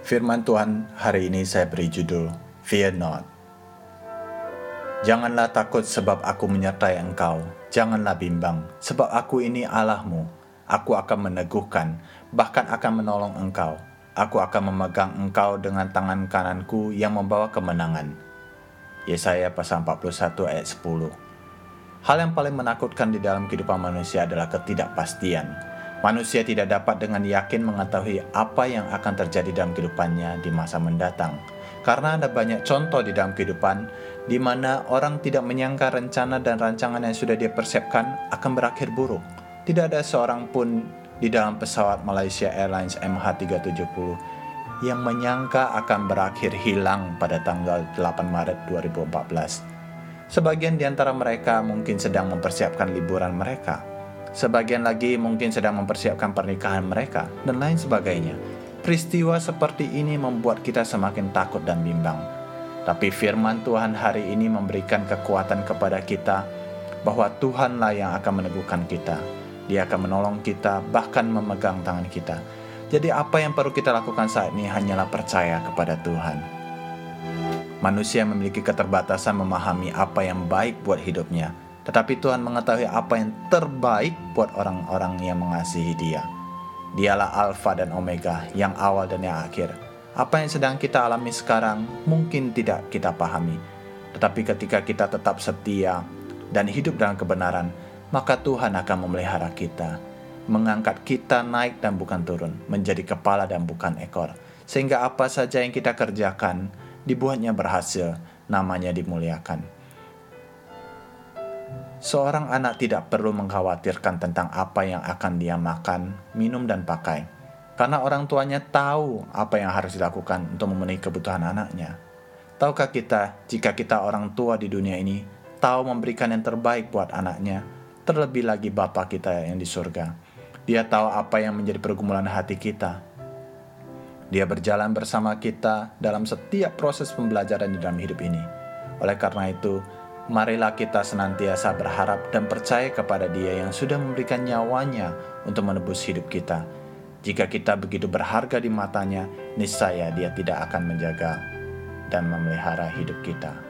Firman Tuhan hari ini saya beri judul, Fear Not. Janganlah takut sebab aku menyertai engkau. Janganlah bimbang sebab aku ini Allahmu. Aku akan meneguhkan, bahkan akan menolong engkau. Aku akan memegang engkau dengan tangan kananku yang membawa kemenangan. Yesaya pasal 41 ayat 10. Hal yang paling menakutkan di dalam kehidupan manusia adalah ketidakpastian. Manusia tidak dapat dengan yakin mengetahui apa yang akan terjadi dalam kehidupannya di masa mendatang. Karena ada banyak contoh di dalam kehidupan di mana orang tidak menyangka rencana dan rancangan yang sudah dia persiapkan akan berakhir buruk. Tidak ada seorang pun di dalam pesawat Malaysia Airlines MH370 yang menyangka akan berakhir hilang pada tanggal 8 Maret 2014. Sebagian di antara mereka mungkin sedang mempersiapkan liburan mereka. Sebagian lagi mungkin sedang mempersiapkan pernikahan mereka, dan lain sebagainya. Peristiwa seperti ini membuat kita semakin takut dan bimbang. Tapi firman Tuhan hari ini memberikan kekuatan kepada kita bahwa Tuhanlah yang akan meneguhkan kita. Dia akan menolong kita, bahkan memegang tangan kita. Jadi apa yang perlu kita lakukan saat ini hanyalah percaya kepada Tuhan. Manusia memiliki keterbatasan memahami apa yang baik buat hidupnya. Tetapi Tuhan mengetahui apa yang terbaik buat orang-orang yang mengasihi Dia. Dialah Alfa dan Omega, yang awal dan yang akhir. Apa yang sedang kita alami sekarang mungkin tidak kita pahami. Tetapi ketika kita tetap setia dan hidup dalam kebenaran, maka Tuhan akan memelihara kita, mengangkat kita naik dan bukan turun, menjadi kepala dan bukan ekor. Sehingga apa saja yang kita kerjakan, dibuatnya berhasil, namanya dimuliakan. Seorang anak tidak perlu mengkhawatirkan tentang apa yang akan dia makan, minum, dan pakai. Karena orang tuanya tahu apa yang harus dilakukan untuk memenuhi kebutuhan anaknya. Tahukah kita, jika kita orang tua di dunia ini, tahu memberikan yang terbaik buat anaknya, terlebih lagi Bapa kita yang di surga. Dia tahu apa yang menjadi pergumulan hati kita. Dia berjalan bersama kita dalam setiap proses pembelajaran di dalam hidup ini. Oleh karena itu, marilah kita senantiasa berharap dan percaya kepada Dia yang sudah memberikan nyawanya untuk menebus hidup kita. Jika kita begitu berharga di matanya, niscaya Dia tidak akan menjaga dan memelihara hidup kita.